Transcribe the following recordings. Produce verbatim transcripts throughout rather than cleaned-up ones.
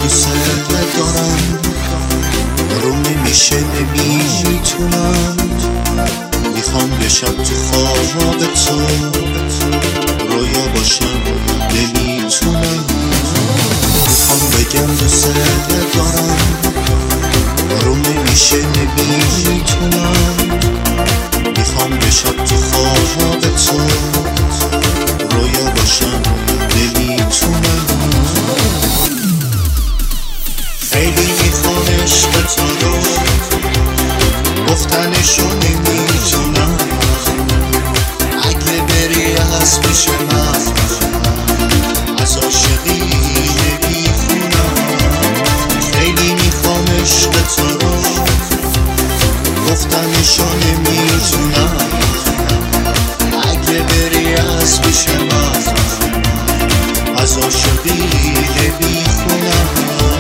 دوست دارم، رو نمیشه نمیتونم، میخوام یه شب تو خواب تو رویا باشم نمیتونم، میخوام بگم دوست دارم، رو نمیشه نمیتونم، میخوام یه شب تو خواب تو رویا باشم نمیتونم. خیلی میخوام عشق تو رو، گفتنشو نمیتونم، اگه بری از پیش من از عاشقی نمیخونم. خیلی میخوام عشق تو رو، گفتنشو نمیتونم، اگه بری از پیش من از عاشقی نمیخونم.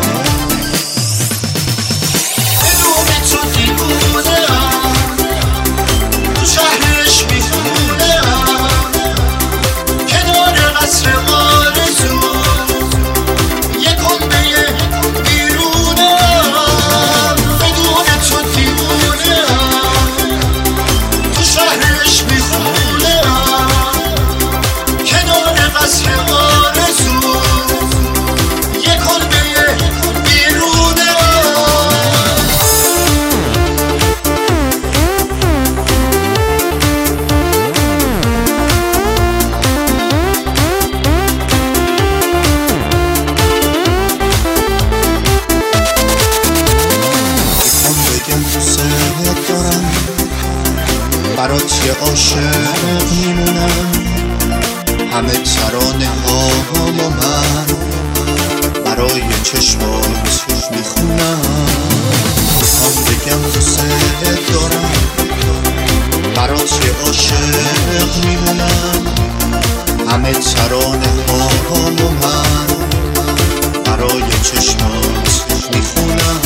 برات یه عاشق میمونم، همه ترانه هامو من برای چشمات میخونم. میخوام بگم دوست دارم، برات یه عاشق میمونم، همه ترانه هامو من برای چشمات میخونم.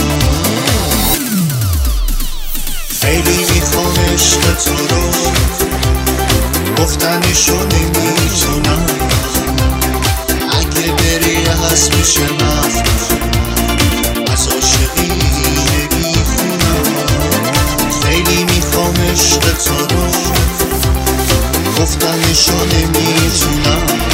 خیلی میخوام عشق تو رو، گفتنشو نمیتونم، اگه بری از پیش من از عاشقی نمیخونم. خیلی میخوام عشق تو رو، گفتنشو نمیتونم،